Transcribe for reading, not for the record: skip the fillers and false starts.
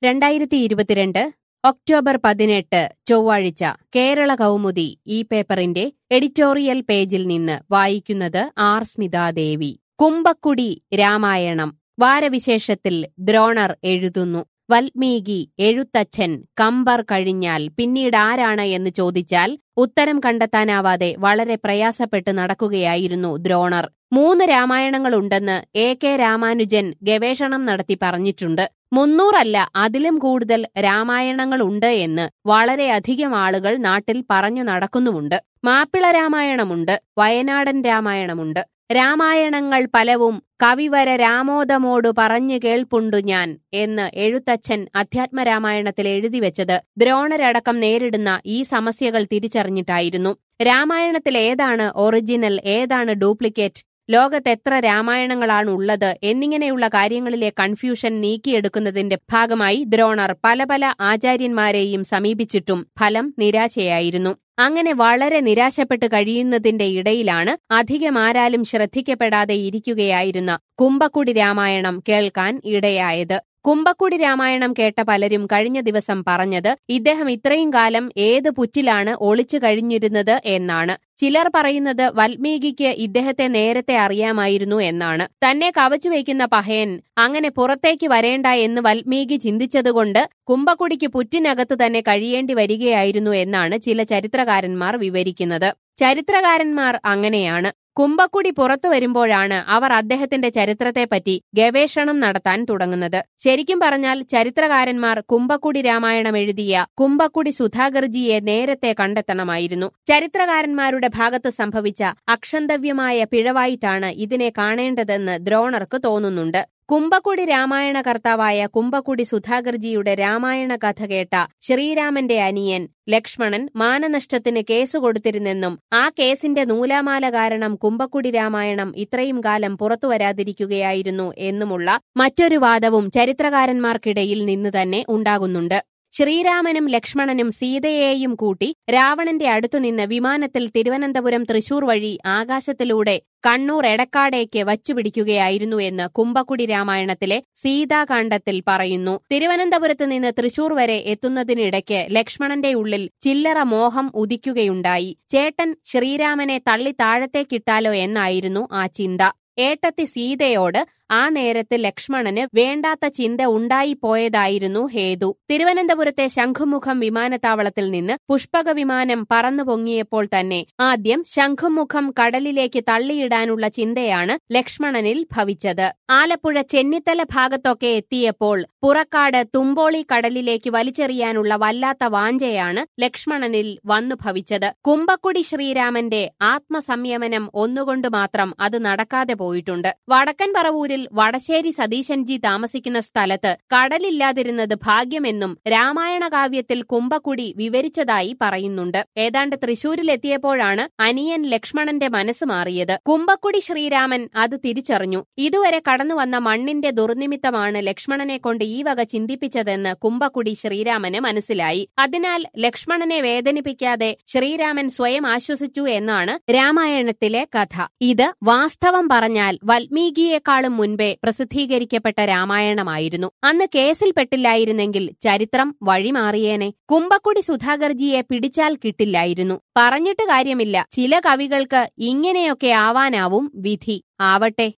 2022 October 18 ചൊവ്വാഴ്ച കേരള കൗമുദി ഈ പേപ്പറിന്റെ എഡിറ്റോറിയൽ പേജിൽ നിന്ന് വായിക്കുന്നത് ആർ സ്മിതാദേവി. കുംഭക്കുടി രാമായണം വാരവിശേഷത്തിൽ ദ്രോണർ എഴുതുന്നു. വാൽമീകി എഴുത്തച്ഛൻ കമ്പർ കഴിഞ്ഞാൽ പിന്നീടാരാണ് എന്ന് ചോദിച്ചാൽ ഉത്തരം കണ്ടെത്താനാവാതെ വളരെ പ്രയാസപ്പെട്ട് നടക്കുകയായിരുന്നു ദ്രോണർ. 3 രാമായണങ്ങളുണ്ടെന്ന് A.K. രാമാനുജൻ ഗവേഷണം നടത്തി പറഞ്ഞിട്ടുണ്ട്. 300 അല്ല, അതിലും കൂടുതൽ രാമായണങ്ങളുണ്ട് എന്ന് വളരെയധികം ആളുകൾ നാട്ടിൽ പറഞ്ഞു നടക്കുന്നുമുണ്ട്. മാപ്പിള രാമായണമുണ്ട്, വയനാടൻ രാമായണമുണ്ട്. രാമായണങ്ങൾ പലവും കവിവര രാമോദമോടു പറഞ്ഞു കേൾപ്പുണ്ടു ഞാൻ എന്ന് എഴുത്തച്ഛൻ അധ്യാത്മരാമായണത്തിൽ എഴുതിവെച്ചത് ദ്രോണരടക്കം നേരിടുന്ന ഈ സമസ്യകൾ തിരിച്ചറിഞ്ഞിട്ടായിരുന്നു. രാമായണത്തിൽ ഏതാണ് ഒറിജിനൽ, ഏതാണ് ഡ്യൂപ്ലിക്കേറ്റ്, ലോകത്തെത്ര രാമായണങ്ങളാണ് ഉള്ളത് എന്നിങ്ങനെയുള്ള കാര്യങ്ങളിലെ കൺഫ്യൂഷൻ നീക്കിയെടുക്കുന്നതിന്റെ ഭാഗമായി ദ്രോണർ പല പല ആചാര്യന്മാരെയും സമീപിച്ചിട്ടും ഫലം നിരാശയായിരുന്നു. അങ്ങനെ വളരെ നിരാശപ്പെട്ട് കഴിയുന്നതിന്റെ ഇടയിലാണ് അധികമാരാലും ശ്രദ്ധിക്കപ്പെടാതെ ഇരിക്കുകയായിരുന്ന കുംഭക്കുടി രാമായണം കേൾക്കാൻ ഇടയായത്. കുംഭക്കുടി രാമായണം കേട്ട പലരും കഴിഞ്ഞ ദിവസം പറഞ്ഞത് ഇദ്ദേഹം ഇത്രയും കാലം ഏത് പുറ്റിലാണ് ഒളിച്ചു കഴിഞ്ഞിരുന്നത് എന്നാണ്. ചിലർ പറയുന്നത് വാൽമീകിക്ക് ഇദ്ദേഹത്തെ നേരത്തെ അറിയാമായിരുന്നു എന്നാണ്. തന്നെ കവച്ചുവയ്ക്കുന്ന പഹയൻ അങ്ങനെ പുറത്തേക്ക് വരേണ്ട എന്ന് വാൽമീകി ചിന്തിച്ചതുകൊണ്ട് കുംഭക്കുടിക്ക് പുറ്റിനകത്ത് തന്നെ കഴിയേണ്ടി വരികയായിരുന്നു എന്നാണ് ചില ചരിത്രകാരന്മാർ വിവരിക്കുന്നത്. ചരിത്രകാരന്മാർ അങ്ങനെയാണ്. കുംഭക്കുടി പുറത്തു വരുമ്പോഴാണ് അവർ അദ്ദേഹത്തിന്റെ ചരിത്രത്തെപ്പറ്റി ഗവേഷണം നടത്താൻ തുടങ്ങുന്നത്. ശരിക്കും പറഞ്ഞാൽ ചരിത്രകാരന്മാർ കുംഭക്കുടി രാമായണം എഴുതിയ കുംഭക്കുടി സുധാകർജിയെ നേരത്തെ കണ്ടെത്തണമായിരുന്നു. ചരിത്രകാരന്മാരുടെ ഭാഗത്ത് സംഭവിച്ച അക്ഷന്തവ്യമായ പിഴവായിട്ടാണ് ഇതിനെ കാണേണ്ടതെന്ന് ദ്രോണർക്ക് തോന്നുന്നുണ്ട്. കുംഭക്കുടി രാമായണ കർത്താവായ കുംഭക്കുടി സുധാകർജിയുടെ രാമായണ കഥ കേട്ട ശ്രീരാമന്റെ അനിയൻ ലക്ഷ്മണൻ മാനനഷ്ടത്തിന് കേസ് കൊടുത്തിരുന്നെന്നും ആ കേസിന്റെ നൂലാമാല കാരണം കുംഭക്കുടി രാമായണം ഇത്രയും കാലം പുറത്തുവരാതിരിക്കുകയായിരുന്നു എന്നുമുള്ള മറ്റൊരു വാദവും ചരിത്രകാരന്മാർക്കിടയിൽ നിന്ന് തന്നെ ഉണ്ടാകുന്നുണ്ട്. ശ്രീരാമനും ലക്ഷ്മണനും സീതയെയും കൂട്ടി രാവണന്റെ അടുത്തുനിന്ന് വിമാനത്തിൽ തിരുവനന്തപുരം തൃശൂർ വഴി ആകാശത്തിലൂടെ കണ്ണൂർ എടക്കാടേക്ക് വച്ചുപിടിക്കുകയായിരുന്നു എന്ന് കുംഭക്കുടി രാമായണത്തിലെ സീതാകാണ്ഡത്തിൽ പറയുന്നു. തിരുവനന്തപുരത്ത് നിന്ന് തൃശൂർ വരെ എത്തുന്നതിനിടയ്ക്ക് ലക്ഷ്മണന്റെ ഉള്ളിൽ ചില്ലറ മോഹം ഉദിക്കുകയുണ്ടായി. ചേട്ടൻ ശ്രീരാമനെ തള്ളി താഴത്തേക്കിട്ടാലോ എന്നായിരുന്നു ആ ചിന്ത. ഏട്ടത്തി സീതയോട് ആ നേരത്ത് ലക്ഷ്മണന് വേണ്ടാത്ത ചിന്ത ഉണ്ടായിപ്പോയതായിരുന്നു ഹേതു. തിരുവനന്തപുരത്തെ ശംഖുമുഖം വിമാനത്താവളത്തിൽ നിന്ന് പുഷ്പക വിമാനം പറന്നു പൊങ്ങിയപ്പോൾ തന്നെ ആദ്യം ശംഖുമുഖം കടലിലേക്ക് തള്ളിയിടാനുള്ള ചിന്തയാണ് ലക്ഷ്മണനിൽ ഭവിച്ചത്. ആലപ്പുഴ ചെന്നിത്തല ഭാഗത്തൊക്കെ എത്തിയപ്പോൾ പുറക്കാട് തുമ്പോളി കടലിലേക്ക് വലിച്ചെറിയാനുള്ള വല്ലാത്ത വാഞ്ചയാണ് ലക്ഷ്മണനിൽ വന്നു ഭവിച്ചത്. കുംഭക്കുടി ശ്രീരാമന്റെ ആത്മസംയമനം ഒന്നുകൊണ്ട് മാത്രം അത് നടക്കാതെ പോയിട്ടുണ്ട്. വടക്കൻ പറവൂരിൽ വടശ്ശേരി സതീശൻജി താമസിക്കുന്ന സ്ഥലത്ത് കടലില്ലാതിരുന്നത് ഭാഗ്യമെന്നും രാമായണ കാവ്യത്തിൽ കുംഭക്കുടി വിവരിച്ചതായി പറയുന്നുണ്ട്. ഏതാണ്ട് തൃശൂരിലെത്തിയപ്പോഴാണ് അനിയൻ ലക്ഷ്മണന്റെ മനസ്സ് മാറിയത്. കുംഭക്കുടി ശ്രീരാമൻ അത് തിരിച്ചറിഞ്ഞു. ഇതുവരെ കടന്നുവന്ന മണ്ണിന്റെ ദുർനിമിത്തമാണ് ലക്ഷ്മണനെ കൊണ്ട് ഈ വക ചിന്തിപ്പിച്ചതെന്ന് കുംഭക്കുടി ശ്രീരാമന് മനസ്സിലായി. അതിനാൽ ലക്ഷ്മണനെ വേദനിപ്പിക്കാതെ ശ്രീരാമൻ സ്വയം ആശ്വസിച്ചു എന്നാണ് രാമായണത്തിലെ കഥ. ഇത് വാസ്തവം പറഞ്ഞാൽ വാൽമീകിയെക്കാളും മുൻപേ പ്രസിദ്ധീകരിക്കപ്പെട്ട രാമായണമായിരുന്നു. അന്ന് കേസിൽപ്പെട്ടില്ലായിരുന്നെങ്കിൽ ചരിത്രം വഴിമാറിയേനെ. കുംഭക്കുടി സുധാകർജിയെ പിടിച്ചാൽ കിട്ടില്ലായിരുന്നു. പറഞ്ഞിട്ട് കാര്യമില്ല, ചില കവികൾക്ക് ഇങ്ങനെയൊക്കെ ആവാനാവും വിധി. ആവട്ടെ.